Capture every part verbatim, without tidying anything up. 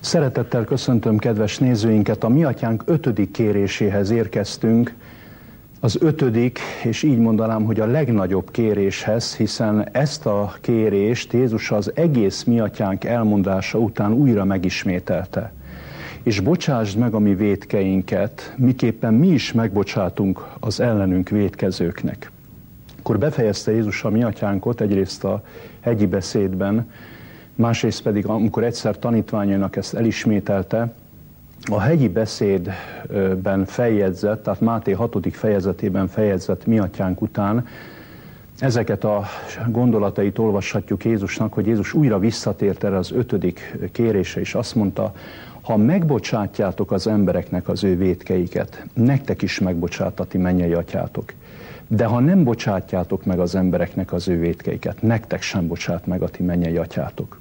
Szeretettel köszöntöm kedves nézőinket, a Mi Atyánk ötödik kéréséhez érkeztünk, az ötödik, és így mondanám, hogy a legnagyobb kéréshez, hiszen ezt a kérést Jézus az egész Mi Atyánk elmondása után újra megismételte. És bocsásd meg a mi vétkeinket, miképpen mi is megbocsátunk az ellenünk vétkezőknek. Akkor befejezte Jézus a Mi Atyánkot egyrészt a hegyi beszédben, másrészt pedig, amikor egyszer tanítványainak ezt elismételte, a hegyi beszédben feljegyzett, tehát Máté hatodik fejezetében feljegyzett Mi Atyánk után ezeket a gondolatait olvashatjuk Jézusnak, hogy Jézus újra visszatért erre az ötödik kérésre, és azt mondta, ha megbocsátjátok az embereknek az ő vétkeiket, nektek is megbocsátati mennyei atyátok. De ha nem bocsátjátok meg az embereknek az ő vétkeiket, nektek sem bocsát meg a ti mennyei atyátok.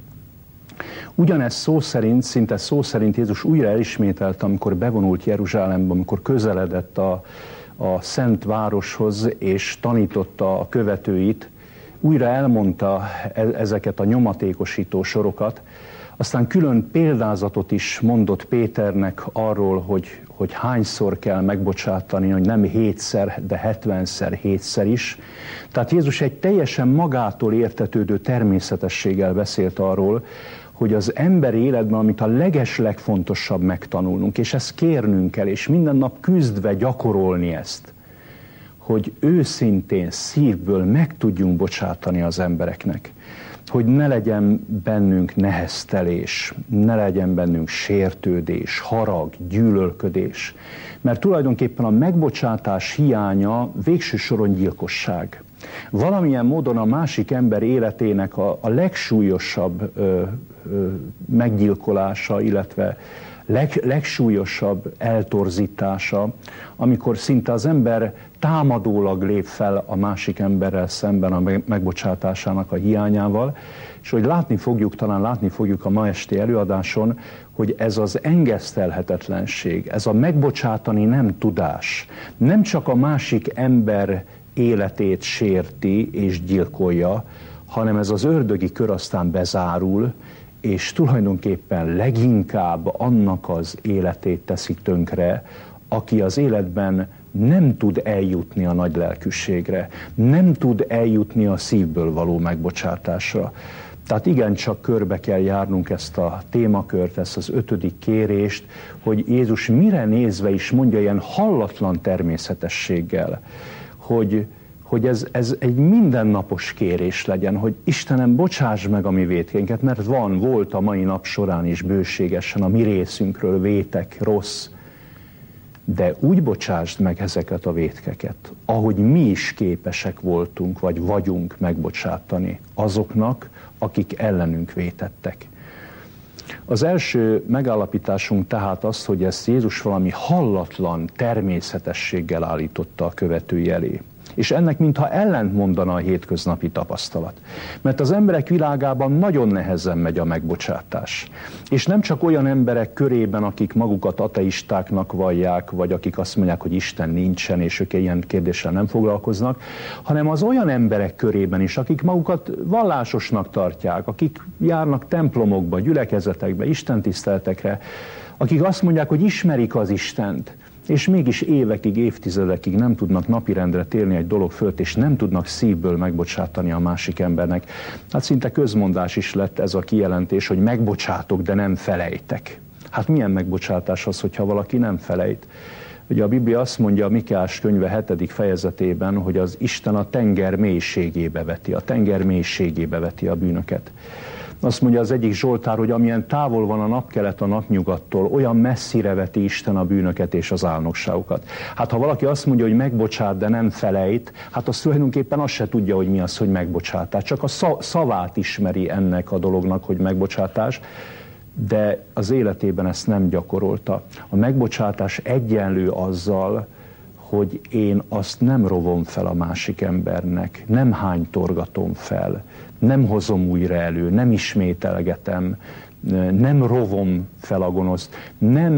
Ugyanez szó szerint, szinte szó szerint Jézus újra elismételte, amikor bevonult Jeruzsálembe, amikor közeledett a, a szent városhoz, és tanította a követőit, újra elmondta ezeket a nyomatékosító sorokat, aztán külön példázatot is mondott Péternek arról, hogy, hogy hányszor kell megbocsátani, hogy nem hétszer, de hetvenszer, hétszer is. Tehát Jézus egy teljesen magától értetődő természetességgel beszélt arról, hogy az emberi életben, amit a legeslegfontosabb megtanulnunk, és ezt kérnünk kell, és minden nap küzdve gyakorolni ezt, hogy őszintén, szívből meg tudjunk bocsátani az embereknek. Hogy ne legyen bennünk neheztelés, ne legyen bennünk sértődés, harag, gyűlölködés. Mert tulajdonképpen a megbocsátás hiánya végső soron gyilkosság. Valamilyen módon a másik ember életének a, a legsúlyosabb ö, ö, meggyilkolása, illetve leg, legsúlyosabb eltorzítása, amikor szinte az ember támadólag lép fel a másik emberrel szemben a megbocsátásának a hiányával, és hogy látni fogjuk, talán látni fogjuk a ma esti előadáson, hogy ez az engesztelhetetlenség, ez a megbocsátani nem tudás, nem csak a másik ember életét sérti és gyilkolja, hanem ez az ördögi kör aztán bezárul, és tulajdonképpen leginkább annak az életét teszi tönkre, aki az életben nem tud eljutni a nagy lelkűségre, nem tud eljutni a szívből való megbocsátásra. Tehát igencsak körbe kell járnunk ezt a témakört, ezt az ötödik kérést, hogy Jézus mire nézve is mondja ilyen hallatlan természetességgel, hogy, hogy ez, ez egy mindennapos kérés legyen, hogy Istenem, bocsáss meg a mi vétkeinket, mert van, volt a mai nap során is bőségesen a mi részünkről vétek, rossz, de úgy bocsásd meg ezeket a vétkeket, ahogy mi is képesek voltunk, vagy vagyunk megbocsátani azoknak, akik ellenünk vétettek. Az első megállapításunk tehát az, hogy ezt Jézus valami hallatlan természetességgel állította a követői elé. És ennek mintha ellent mondana a hétköznapi tapasztalat. Mert az emberek világában nagyon nehezen megy a megbocsátás. És nem csak olyan emberek körében, akik magukat ateistáknak vallják, vagy akik azt mondják, hogy Isten nincsen, és ők ilyen kérdéssel nem foglalkoznak, hanem az olyan emberek körében is, akik magukat vallásosnak tartják, akik járnak templomokba, gyülekezetekbe, istentiszteletekre, akik azt mondják, hogy ismerik az Istent, és mégis évekig, évtizedekig nem tudnak napirendre térni egy dolog fölött, és nem tudnak szívből megbocsátani a másik embernek. Hát szinte közmondás is lett ez a kijelentés, hogy megbocsátok, de nem felejtek. Hát milyen megbocsátás az, hogyha valaki nem felejt? Ugye a Biblia azt mondja a Mikeás könyve hetedik fejezetében, hogy az Isten a tenger mélységébe veti, a tenger mélységébe veti a bűnöket. Azt mondja az egyik Zsoltár, hogy amilyen távol van a napkelet a napnyugattól, olyan messzire veti Isten a bűnöket és az álnokságokat. Hát ha valaki azt mondja, hogy megbocsát, de nem felejt, hát az tulajdonképpen azt se tudja, hogy mi az, hogy megbocsátás. Csak a szavát ismeri ennek a dolognak, hogy megbocsátás, de az életében ezt nem gyakorolta. A megbocsátás egyenlő azzal, hogy én azt nem rovom fel a másik embernek, nem hánytorgatom fel, nem hozom újra elő, nem ismételgetem, nem rovom fel a gonoszt, nem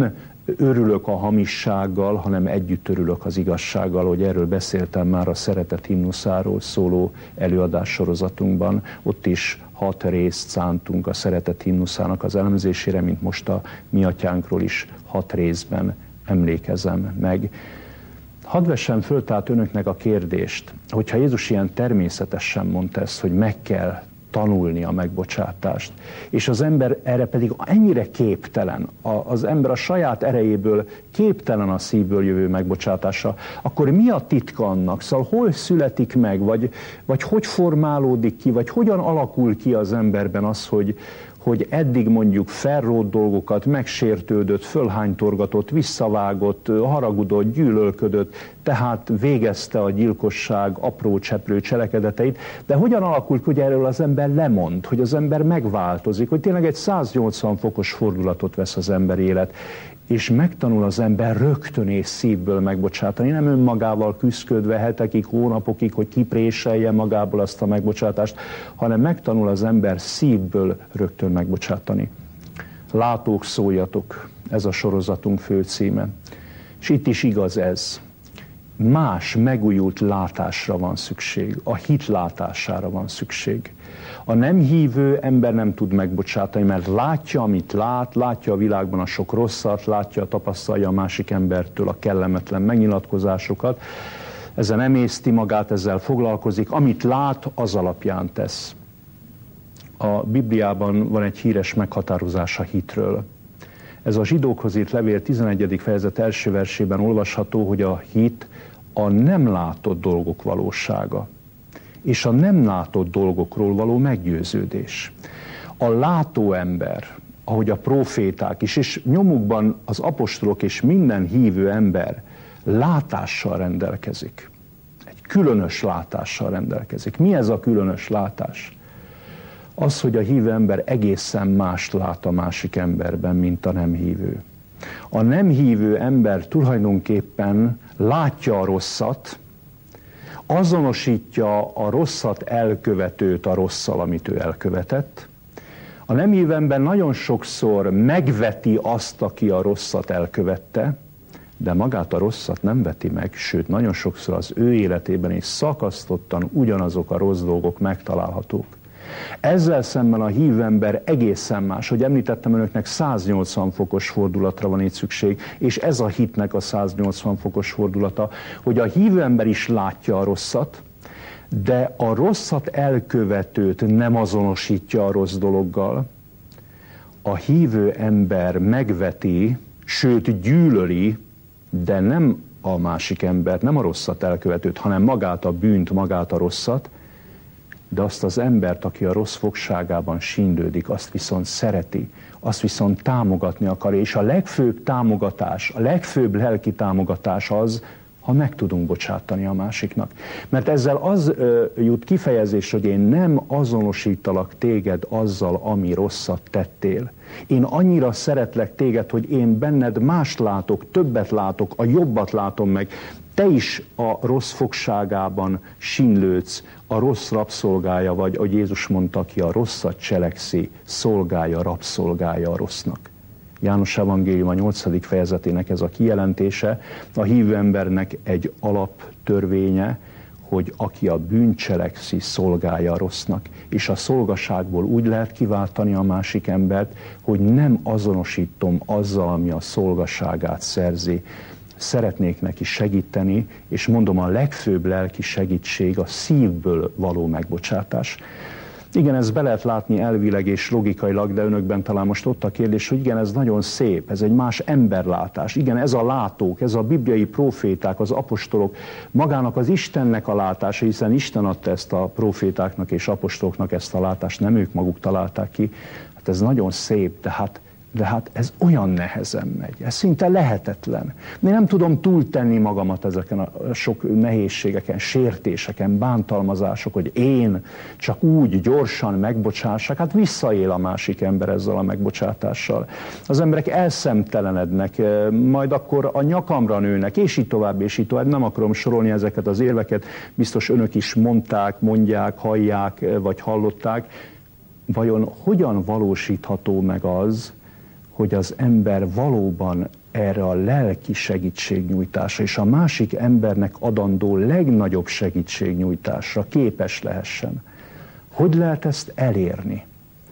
örülök a hamissággal, hanem együtt örülök az igazsággal, hogy erről beszéltem már a Szeretet himnuszáról szóló előadás sorozatunkban. Ott is hat részt szántunk a Szeretet himnuszának az elemzésére, mint most a Mi Atyánkról is hat részben emlékezem meg. Hadd vessem föl tehát önöknek a kérdést, hogyha Jézus ilyen természetesen mondta ezt, hogy meg kell tanulni a megbocsátást, és az ember erre pedig ennyire képtelen, az ember a saját erejéből képtelen a szívből jövő megbocsátásra, akkor mi a titka annak? Szóval hol születik meg, vagy, vagy hogy formálódik ki, vagy hogyan alakul ki az emberben az, hogy, hogy eddig mondjuk felrótt dolgokat, megsértődött, fölhánytorgatott, visszavágott, haragudott, gyűlölködött, tehát végezte a gyilkosság apró cseprő cselekedeteit, de hogyan alakul ki, hogy erről az ember lemond, hogy az ember megváltozik, hogy tényleg egy száznyolcvan fokos fordulatot vesz az ember élet, és megtanul az ember rögtön és szívből megbocsátani, nem önmagával küszködve hetekig, hónapokig, hogy kipréselje magából azt a megbocsátást, hanem megtanul az ember szívből rögtön megbocsátani. Látók, szóljatok, ez a sorozatunk főcíme. És itt is igaz ez. Más, megújult látásra van szükség, a hit látására van szükség. A nem hívő ember nem tud megbocsátani, mert látja, amit lát, látja a világban a sok rosszat, látja, tapasztalja a másik embertől a kellemetlen megnyilatkozásokat, ezzel emészti magát, ezzel foglalkozik, amit lát, az alapján tesz. A Bibliában van egy híres meghatározás a hitről. Ez a Zsidókhoz írt levél tizenegyedik fejezet első versében olvasható, hogy a hit a nem látott dolgok valósága, és a nem látott dolgokról való meggyőződés. A látó ember, ahogy a próféták is, és nyomukban az apostolok és minden hívő ember látással rendelkezik. Egy különös látással rendelkezik. Mi ez a különös látás? Az, hogy a hívő ember egészen mást lát a másik emberben, mint a nem hívő. A nem hívő ember tulajdonképpen látja a rosszat, azonosítja a rosszat elkövetőt a rosszal, amit ő elkövetett. A nem hívő ember nagyon sokszor megveti azt, aki a rosszat elkövette, de magát a rosszat nem veti meg, sőt, nagyon sokszor az ő életében is szakasztottan ugyanazok a rossz dolgok megtalálhatók. Ezzel szemben a hívő ember egészen más, hogy említettem önöknek, száznyolcvan fokos fordulatra van itt szükség, és ez a hitnek a száznyolcvan fokos fordulata, hogy a hívő ember is látja a rosszat, de a rosszat elkövetőt nem azonosítja a rossz dologgal. A hívő ember megveti, sőt gyűlöli, de nem a másik embert, nem a rosszat elkövetőt, hanem magát a bűnt, magát a rosszat, de azt az embert, aki a rossz fogságában sínlődik, azt viszont szereti, azt viszont támogatni akarja, és a legfőbb támogatás, a legfőbb lelki támogatás az, ha meg tudunk bocsátani a másiknak. Mert ezzel az ö, jut kifejezés, hogy én nem azonosítalak téged azzal, ami rosszat tettél. Én annyira szeretlek téged, hogy én benned mást látok, többet látok, a jobbat látom meg. Te is a rossz fogságában sínlődsz, a rossz rabszolgája vagy, ahogy Jézus mondta, aki a rosszat cselekszi, szolgája, rabszolgája a rossznak. János Evangélium a nyolcadik fejezetének ez a kijelentése, a hívő embernek egy alaptörvénye, hogy aki a bűnt cselekszi, szolgálja a rossznak. És a szolgaságból úgy lehet kiváltani a másik embert, hogy nem azonosítom azzal, ami a szolgaságát szerzi. Szeretnék neki segíteni, és mondom, a legfőbb lelki segítség a szívből való megbocsátás. Igen, ezt be lehet látni elvileg és logikailag, de önökben talán most ott a kérdés, hogy igen, ez nagyon szép, ez egy más emberlátás. Igen, ez a látók, ez a bibliai proféták, az apostolok, magának az Istennek a látása, hiszen Isten adta ezt a profétáknak és apostoloknak ezt a látást, nem ők maguk találták ki. Hát ez nagyon szép, de hát De hát ez olyan nehezen megy, ez szinte lehetetlen. Én nem tudom túltenni magamat ezeken a sok nehézségeken, sértéseken, bántalmazások, hogy én csak úgy gyorsan megbocsássak, hát visszaél a másik ember ezzel a megbocsátással. Az emberek elszemtelenednek, majd akkor a nyakamra nőnek, és így tovább, és így tovább. Nem akarom sorolni ezeket az érveket, biztos önök is mondták, mondják, hallják, vagy hallották. Vajon hogyan valósítható meg az, hogy az ember valóban erre a lelki segítségnyújtásra és a másik embernek adandó legnagyobb segítségnyújtásra képes lehessen. Hogy lehet ezt elérni?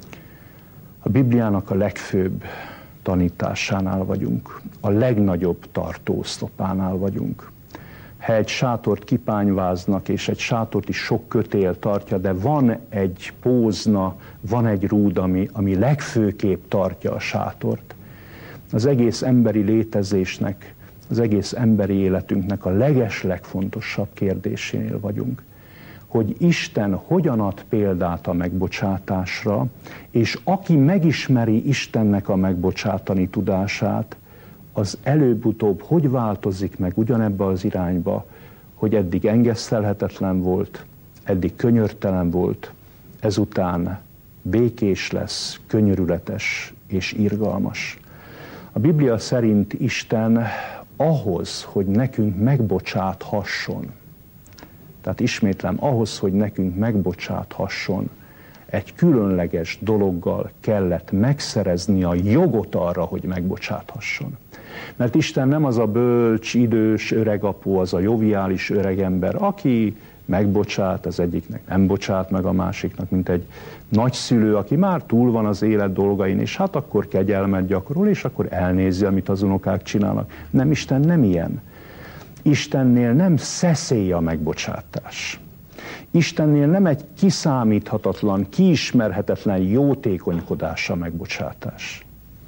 A Bibliának a legfőbb tanításánál vagyunk, a legnagyobb tartóoszlopánál vagyunk. Ha egy sátort kipányváznak, és egy sátort is sok kötél tartja, de van egy pózna, van egy rúd, ami, ami legfőképp tartja a sátort. Az egész emberi létezésnek, az egész emberi életünknek a legeslegfontosabb kérdésénél vagyunk. Hogy Isten hogyan ad példát a megbocsátásra, és aki megismeri Istennek a megbocsátani tudását, az előbb-utóbb hogy változik meg ugyanebbe az irányba, hogy eddig engesztelhetetlen volt, eddig könyörtelen volt, ezután békés lesz, könyörületes és irgalmas. A Biblia szerint Isten ahhoz, hogy nekünk megbocsáthasson, tehát ismétlem, ahhoz, hogy nekünk megbocsáthasson, egy különleges dologgal kellett megszerezni a jogot arra, hogy megbocsáthasson. Mert Isten nem az a bölcs, idős, öregapó, az a joviális öregember, aki megbocsát az egyiknek, nem bocsát meg a másiknak, mint egy nagyszülő, aki már túl van az élet dolgain, és hát akkor kegyelmet gyakorol, és akkor elnézi, amit az unokák csinálnak. Nem, Isten nem ilyen. Istennél nem szeszély a megbocsátás. Istennél nem egy kiszámíthatatlan, kiismerhetetlen jótékonykodás a megbocsátás.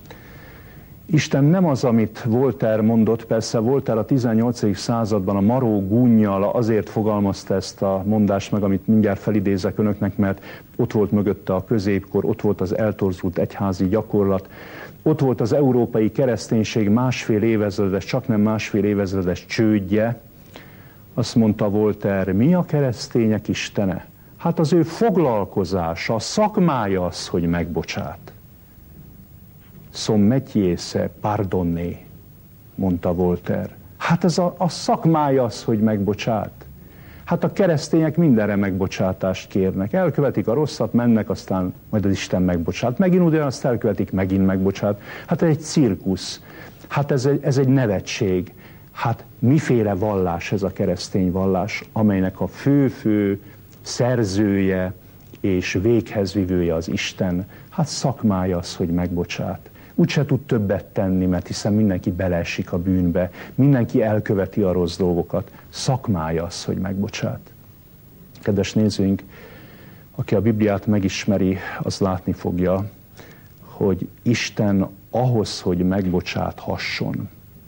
Isten nem az, amit Voltaire mondott, persze Voltaire a tizennyolcadik században a maró gúnnyal azért fogalmazta ezt a mondást meg, amit mindjárt felidézek önöknek, mert ott volt mögötte a középkor, ott volt az eltorzult egyházi gyakorlat, ott volt az európai kereszténység másfél évezredes, csak nem másfél évezredes csődje. Azt mondta Voltaire, mi a keresztények istene? Hát az ő foglalkozása, a szakmája az, hogy megbocsát. Son métier, c'est pardonner, mondta Voltaire. Hát ez a, a szakmája az, hogy megbocsát. Hát a keresztények mindenre megbocsátást kérnek. Elkövetik a rosszat, mennek, aztán majd az Isten megbocsát. Megint ugyanazt elkövetik, megint megbocsát. Hát ez egy cirkusz. Hát ez egy, ez egy nevetség. Hát miféle vallás ez a keresztény vallás, amelynek a fő-fő szerzője és véghezvivője az Isten. Hát szakmája az, hogy megbocsát. Úgyse tud többet tenni, mert hiszen mindenki beleesik a bűnbe, mindenki elköveti a rossz dolgokat. Szakmája az, hogy megbocsát. Kedves nézőink, aki a Bibliát megismeri, az látni fogja, hogy Isten ahhoz, hogy megbocsáthasson,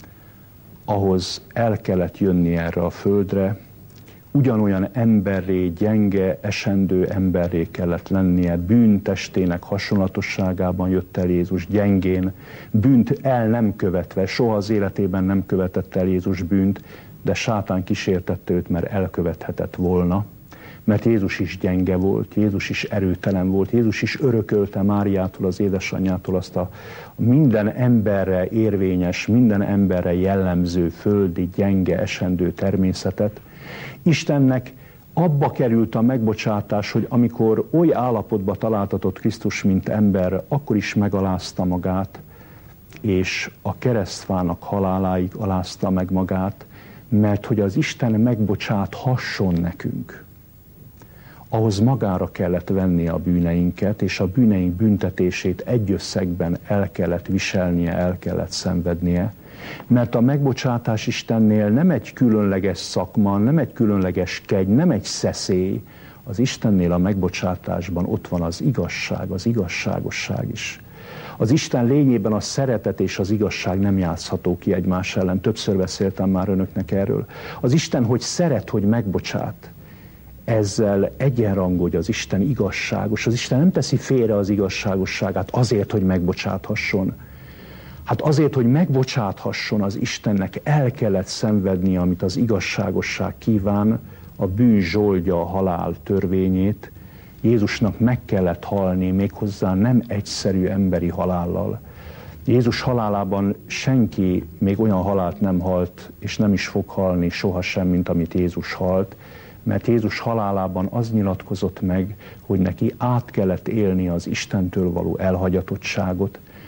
ahhoz el kellett jönni erre a földre, ugyanolyan emberré, gyenge, esendő emberré kellett lennie, bűntestének hasonlatosságában jött el Jézus, gyengén, bűnt el nem követve, soha az életében nem követett el Jézus bűnt, de sátán kísértette őt, mert elkövethetett volna, mert Jézus is gyenge volt, Jézus is erőtelen volt, Jézus is örökölte Máriától, az édesanyjától azt a minden emberre érvényes, minden emberre jellemző, földi, gyenge, esendő természetet. Istennek abba került a megbocsátás, hogy amikor oly állapotba találtatott Krisztus, mint ember, akkor is megalázta magát, és a keresztfának haláláig alázta meg magát, mert hogy az Isten megbocsáthasson nekünk, ahhoz magára kellett vennie a bűneinket, és a bűneink büntetését egy összegben el kellett viselnie, el kellett szenvednie, mert a megbocsátás Istennél nem egy különleges szakma, nem egy különleges kegy, nem egy szeszély. Az Istennél a megbocsátásban ott van az igazság, az igazságosság is. Az Isten lényében a szeretet és az igazság nem játszható ki egymás ellen. Többször beszéltem már önöknek erről. Az Isten, hogy szeret, hogy megbocsát, ezzel egyenrangú, hogy az Isten igazságos. Az Isten nem teszi félre az igazságosságát azért, hogy megbocsáthasson. Hát azért, hogy megbocsáthasson, az Istennek el kellett szenvednie, amit az igazságosság kíván, a bűn zsoldja, a halál törvényét. Jézusnak meg kellett halni, méghozzá nem egyszerű emberi halállal. Jézus halálában senki még olyan halált nem halt, és nem is fog halni sohasem, mint amit Jézus halt, mert Jézus halálában az nyilatkozott meg, hogy neki át kellett élni az Istentől való elhagyatottságot,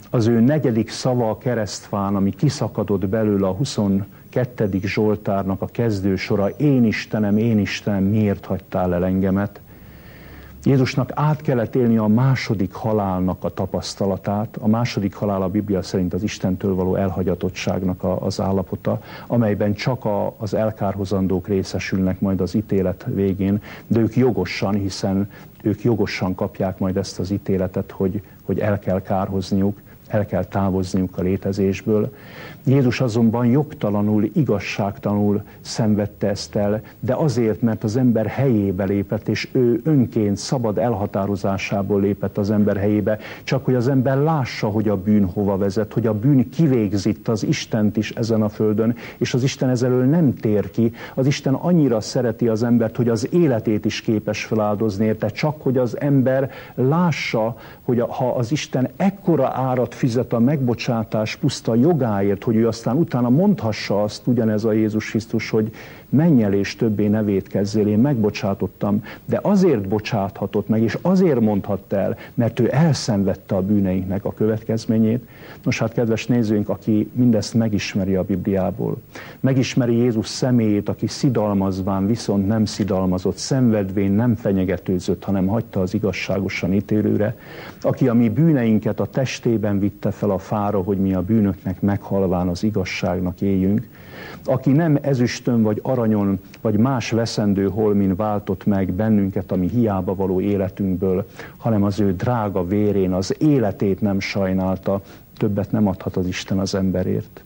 az ő negyedik szava a keresztfán, ami kiszakadott belőle a huszonkettedik Zsoltárnak a kezdősora, én Istenem, én Istenem, miért hagytál el engemet? Jézusnak át kellett élni a második halálnak a tapasztalatát. A második halál a Biblia szerint az Istentől való elhagyatottságnak a, az állapota, amelyben csak a, az elkárhozandók részesülnek majd az ítélet végén, de ők jogosan, hiszen ők jogosan kapják majd ezt az ítéletet, hogy, hogy el kell kárhozniuk, el kell távozniuk a létezésből. Jézus azonban jogtalanul, igazságtalanul szenvedte ezt el, de azért, mert az ember helyébe lépett, és ő önként szabad elhatározásából lépett az ember helyébe, csak hogy az ember lássa, hogy a bűn hova vezet, hogy a bűn kivégzít az Istent is ezen a földön, és az Isten ezelől nem tér ki. Az Isten annyira szereti az embert, hogy az életét is képes feláldozni érte, csak hogy az ember lássa, hogy ha az Isten ekkora árat fizet a megbocsátás puszta jogáért, hogy ő aztán utána mondhassa azt, ugyanez a Jézus Krisztus, hogy menj el és többé ne vétkezzél, én megbocsátottam, de azért bocsáthatott meg, és azért mondhatta el, mert ő elszenvedte a bűneinknek a következményét. Nos hát, kedves nézőink, aki mindezt megismeri a Bibliából, megismeri Jézus személyét, aki szidalmazván viszont nem szidalmazott, szenvedvén nem fenyegetőzött, hanem hagyta az igazságosan ítélőre, aki a mi bűneinket a testében vitte fel a fára, hogy mi a bűnöknek meghalván az igazságnak éljünk, aki nem ezüstön vagy aranyon, vagy más veszendő holmin váltott meg bennünket a mi hiába való életünkből, hanem az ő drága vérén az életét nem sajnálta, többet nem adhat az Isten az emberért.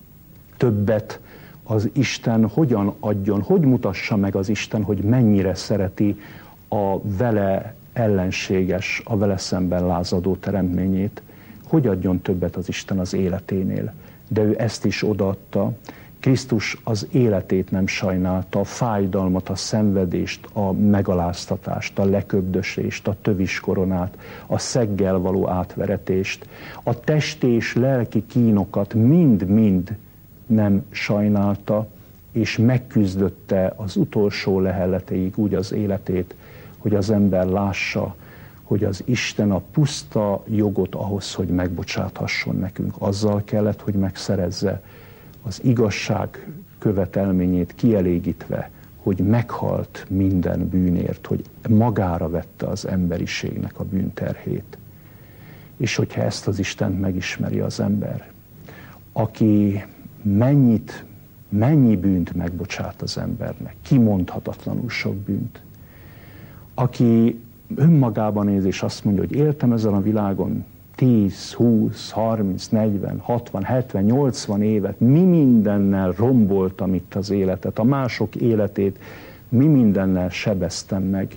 Többet az Isten hogyan adjon, hogy mutassa meg az Isten, hogy mennyire szereti a vele ellenséges, a vele szemben lázadó teremtményét. Hogy adjon többet az Isten az életénél? De ő ezt is odaadta. Krisztus az életét nem sajnálta, a fájdalmat, a szenvedést, a megaláztatást, a leköbdösést, a tövis koronát, a szeggel való átveretést, a testi és lelki kínokat mind-mind nem sajnálta, és megküzdötte az utolsó lehelletéig úgy az életét, hogy az ember lássa, hogy az Isten a puszta jogot ahhoz, hogy megbocsáthasson nekünk, azzal kellett, hogy megszerezze, az igazság követelményét kielégítve, hogy meghalt minden bűnért, hogy magára vette az emberiségnek a bűnterhét. És hogyha ezt az Istent megismeri az ember, aki mennyit, mennyi bűnt megbocsát az embernek, kimondhatatlanul sok bűnt, aki önmagában néz és azt mondja, hogy éltem ezen a világon tíz, húsz, harminc, negyven, hatvan, hetven, nyolcvan évet, mi mindennel romboltam itt az életet, a mások életét, mi mindennel sebeztem meg.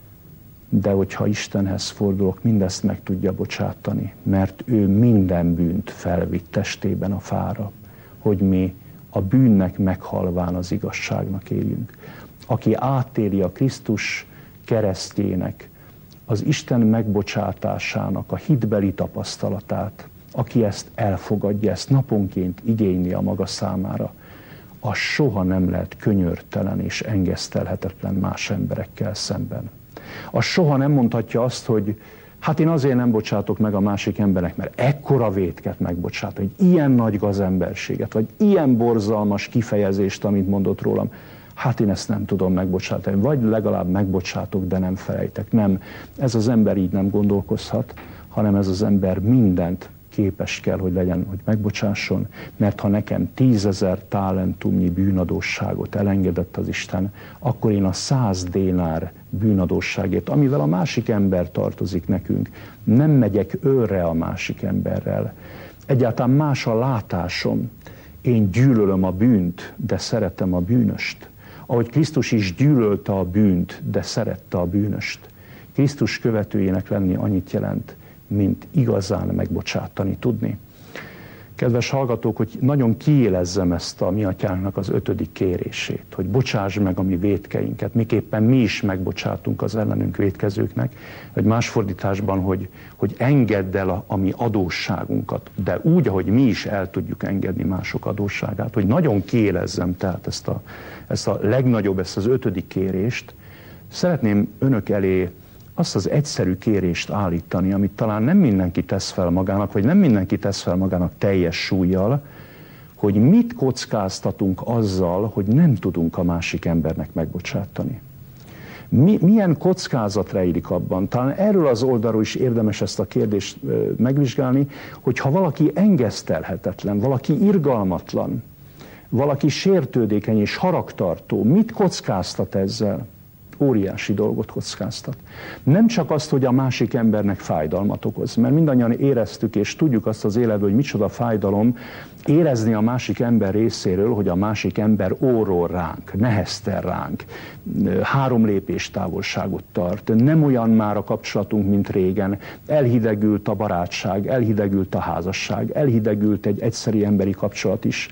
De hogyha Istenhez fordulok, mindezt meg tudja bocsátani, mert ő minden bűnt felvitt testében a fára, hogy mi a bűnnek meghalván az igazságnak éljünk. Aki átéli a Krisztus keresztjének, az Isten megbocsátásának a hitbeli tapasztalatát, aki ezt elfogadja, ezt naponként igényli a maga számára, az soha nem lehet könyörtelen és engesztelhetetlen más emberekkel szemben. Az soha nem mondhatja azt, hogy hát én azért nem bocsátok meg a másik embernek, mert ekkora vétket megbocsátok, hogy ilyen nagy gazemberséget, vagy ilyen borzalmas kifejezést, amit mondott rólam, hát én ezt nem tudom megbocsátani, vagy legalább megbocsátok, de nem felejtek. Nem, ez az ember így nem gondolkozhat, hanem ez az ember mindent képes kell, hogy legyen, hogy megbocsásson, mert ha nekem tízezer talentumnyi bűnadósságot elengedett az Isten, akkor én a száz dénár bűnadósságért, amivel a másik ember tartozik nekünk, nem megyek őrre a másik emberrel. Egyáltalán más a látásom. Én gyűlölöm a bűnt, de szeretem a bűnöst. Ahogy Krisztus is gyűlölte a bűnt, de szerette a bűnöst. Krisztus követőjének lenni annyit jelent, mint igazán megbocsátani tudni. Kedves hallgatók, hogy nagyon kiélezzem ezt a mi atyánknak az ötödik kérését, hogy bocsáss meg a mi vétkeinket, miképpen mi is megbocsátunk az ellenünk vétkezőknek, vagy más fordításban, hogy, hogy engedd el a, a mi adósságunkat, de úgy, ahogy mi is el tudjuk engedni mások adósságát, hogy nagyon kiélezzem tehát ezt a, ezt a legnagyobb, ezt az ötödik kérést. Szeretném önök elé azt az egyszerű kérést állítani, amit talán nem mindenki tesz fel magának, vagy nem mindenki tesz fel magának teljes súllyal, hogy mit kockáztatunk azzal, hogy nem tudunk a másik embernek megbocsátani. Mi, milyen kockázat rejlik abban? Talán erről az oldalról is érdemes ezt a kérdést megvizsgálni, hogy ha valaki engesztelhetetlen, valaki irgalmatlan, valaki sértődékeny és haragtartó, mit kockáztat ezzel? Óriási dolgot kockáztat. Nem csak azt, hogy a másik embernek fájdalmat okoz, mert mindannyian éreztük és tudjuk azt az életből, hogy micsoda fájdalom érezni a másik ember részéről, hogy a másik ember órol ránk, neheztel ránk, három lépés távolságot tart, nem olyan már a kapcsolatunk, mint régen, elhidegült a barátság, elhidegült a házasság, elhidegült egy egyszeri emberi kapcsolat is.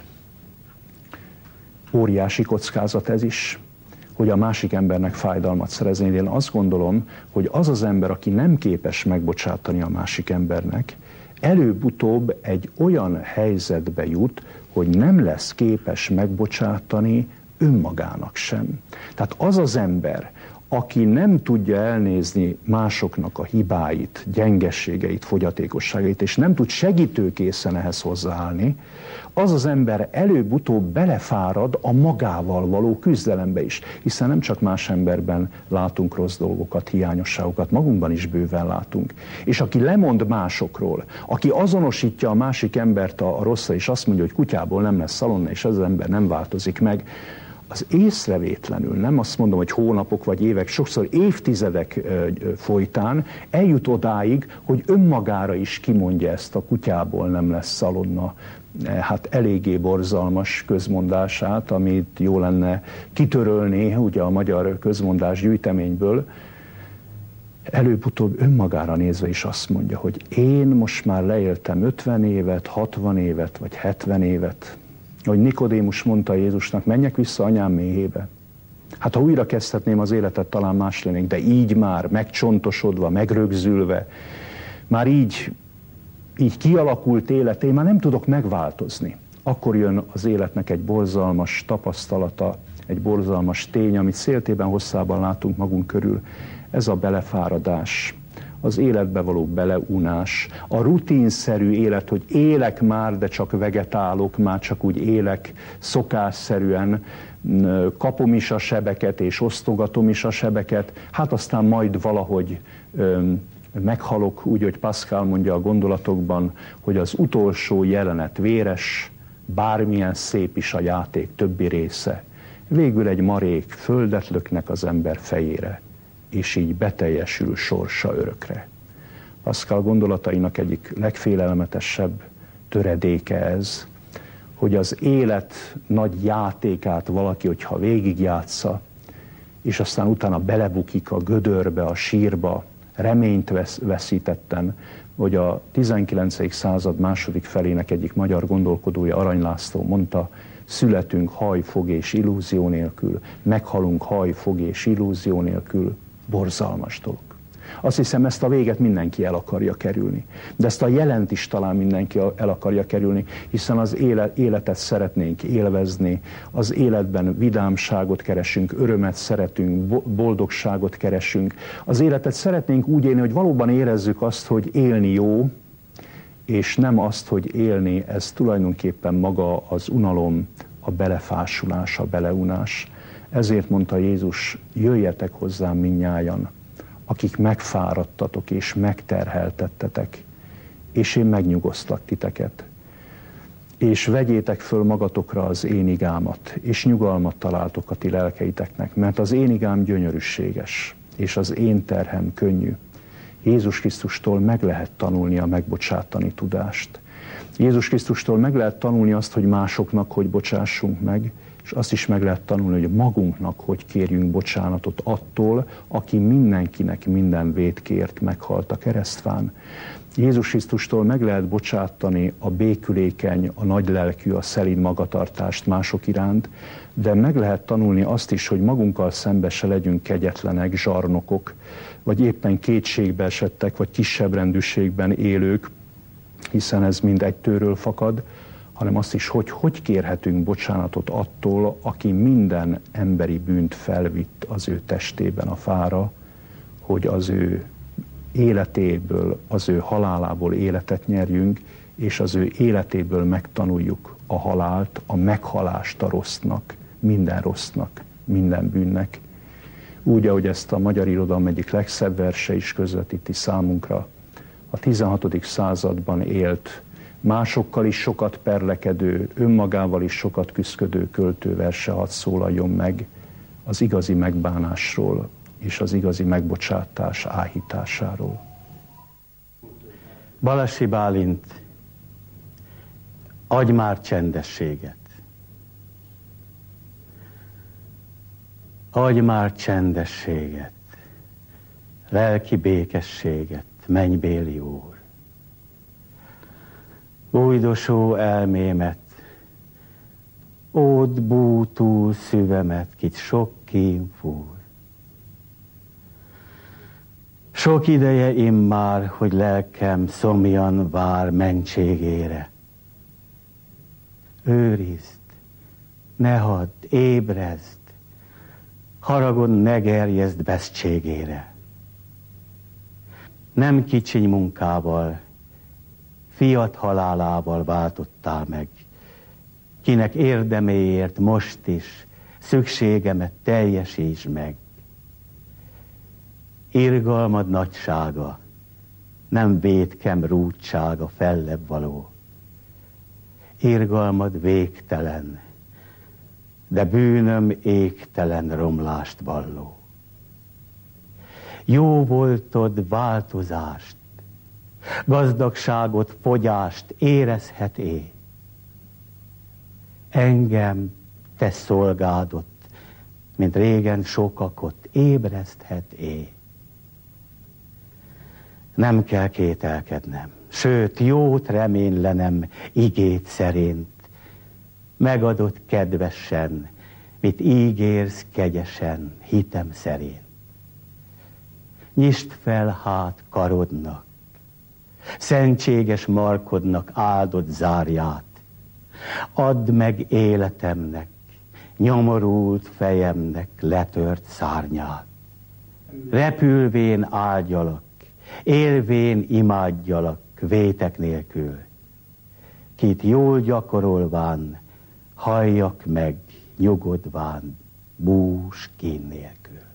Óriási kockázat ez is, hogy a másik embernek fájdalmat szerezni. Én azt gondolom, hogy az az ember, aki nem képes megbocsátani a másik embernek, előbb-utóbb egy olyan helyzetbe jut, hogy nem lesz képes megbocsátani önmagának sem. Tehát az az ember, aki nem tudja elnézni másoknak a hibáit, gyengességeit, fogyatékosságait, és nem tud segítőkészen ehhez hozzáállni, az az ember előbb-utóbb belefárad a magával való küzdelembe is, hiszen nem csak más emberben látunk rossz dolgokat, hiányosságokat, magunkban is bőven látunk. És aki lemond másokról, aki azonosítja a másik embert a rosszra, és azt mondja, hogy kutyából nem lesz szalonna, és ez az ember nem változik meg, az észrevétlenül, nem azt mondom, hogy hónapok vagy évek, sokszor évtizedek folytán eljut odáig, hogy önmagára is kimondja ezt a kutyából nem lesz szalonna, hát eléggé borzalmas közmondását, amit jó lenne kitörölni ugye a magyar közmondás gyűjteményből. Előbb-utóbb önmagára nézve is azt mondja, hogy én most már leéltem ötven évet, hatvan évet vagy hetven évet, hogy Nikodémus mondta Jézusnak, menjek vissza anyám méhébe. Hát ha újra kezdhetném az életet, talán más lennék, de így már megcsontosodva, megrögzülve, már így, így kialakult élet, én már nem tudok megváltozni. Akkor jön az életnek egy borzalmas tapasztalata, egy borzalmas tény, amit széltében hosszában látunk magunk körül. Ez a belefáradás, az életbe való beleunás, a rutinszerű élet, hogy élek már, de csak vegetálok, már csak úgy élek szokásszerűen, kapom is a sebeket, és osztogatom is a sebeket, hát aztán majd valahogy öm, meghalok, úgy, hogy Pascal mondja a gondolatokban, hogy az utolsó jelenet véres, bármilyen szép is a játék többi része. Végül egy marék földet löknek az ember fejére, és így beteljesül sorsa örökre. Pascal gondolatainak egyik legfélelmetesebb töredéke ez, hogy az élet nagy játékát valaki, hogyha végigjátsza, és aztán utána belebukik a gödörbe, a sírba, reményt vesz, veszítetten, hogy a tizenkilencedik század második felének egyik magyar gondolkodója, Arany László mondta, születünk haj, fog és illúzió nélkül, meghalunk haj, fog és illúzió nélkül. Borzalmas dolog. Azt hiszem, ezt a véget mindenki el akarja kerülni. De ezt a jelent is talán mindenki el akarja kerülni, hiszen az életet szeretnénk élvezni, az életben vidámságot keresünk, örömet szeretünk, boldogságot keresünk. Az életet szeretnénk úgy élni, hogy valóban érezzük azt, hogy élni jó, és nem azt, hogy élni, ez tulajdonképpen maga az unalom, a belefásulás, a beleunás. Ezért mondta Jézus, jöjjetek hozzám mindnyájan, akik megfáradtatok és megterheltettetek, és én megnyugosztlak titeket. És vegyétek föl magatokra az én igámat, és nyugalmat találtok a ti lelkeiteknek, mert az én igám gyönyörűséges, és az én terhem könnyű. Jézus Krisztustól meg lehet tanulni a megbocsátani tudást. Jézus Krisztustól meg lehet tanulni azt, hogy másoknak hogy bocsássunk meg, és azt is meg lehet tanulni, hogy magunknak hogy kérjünk bocsánatot attól, aki mindenkinek minden vétkért meghalt a keresztfán. Jézus Krisztustól meg lehet bocsátani a békülékeny, a nagylelkű, a szelíd magatartást mások iránt, de meg lehet tanulni azt is, hogy magunkkal szembe se legyünk kegyetlenek, zsarnokok, vagy éppen kétségbe esettek, vagy kisebb rendűségben élők, hiszen ez mind egy tőről fakad, hanem azt is, hogy hogy kérhetünk bocsánatot attól, aki minden emberi bűnt felvitt az ő testében a fára, hogy az ő életéből, az ő halálából életet nyerjünk, és az ő életéből megtanuljuk a halált, a meghalást a rossznak, minden rossznak, minden bűnnek. Úgy, ahogy ezt a magyar irodalom egyik legszebb verse is közvetíti számunkra, a tizenhatodik században élt, másokkal is sokat perlekedő, önmagával is sokat küszködő költőverse hadd szólaljon meg az igazi megbánásról és az igazi megbocsátás áhításáról. Balassi Bálint, adj már csendességet. Adj már csendességet, lelki békességet, mennybéli Úr. Bújdosó elmémet, ód bútú szüvemet, kit sok kím fúr. Sok ideje immár, hogy lelkem szomjan vár mentségére. Őrizd, ne hadd, ébrezd, haragon ne gerjezd besztségére. Nem kicsiny munkával, fiat halálával váltottál meg, kinek érdeméért most is szükségemet teljesítsd meg. Irgalmad nagysága, nem vétkem rúdsága fellebb való. Irgalmad végtelen, de bűnöm égtelen romlást valló. Jó voltod változást, gazdagságot, fogyást érezhet-é. Engem, te szolgádot, mint régen sokakot ébreszthet-é. Nem kell kételkednem, sőt, jót reménylenem igét szerint. Megadott kedvesen, mit ígérsz kegyesen, hitem szerint. Nyisd fel hát karodnak, szentséges markodnak áldott zárját. Add meg életemnek, nyomorult fejemnek letört szárnyát. Repülvén áldjalak, élvén imádjalak vétek nélkül. Kit jól gyakorolván, halljak meg nyugodván, bús kín nélkül.